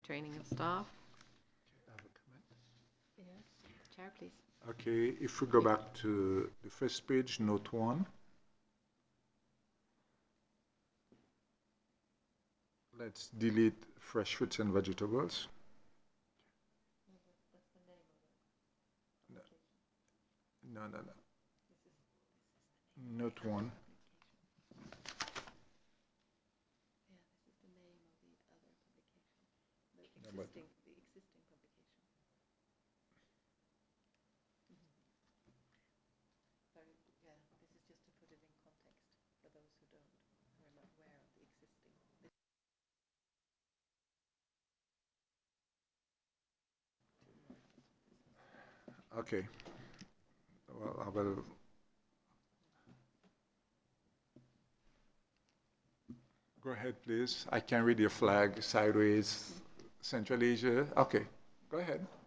training of staff. I have a comment. Yes, Chair, please. Okay, if we go back to the first page, note 1. Let's delete fresh fruits and vegetables. That's the name of the No, publication. no. This is Note 1. yeah, this is the name of the other publication. The No, but existing publication. Sorry, yeah, this is just to put it in context for those who are not aware of the existing. okay. Well, I will. Go ahead, please. I can read your flag sideways. Central Asia. Okay, go ahead.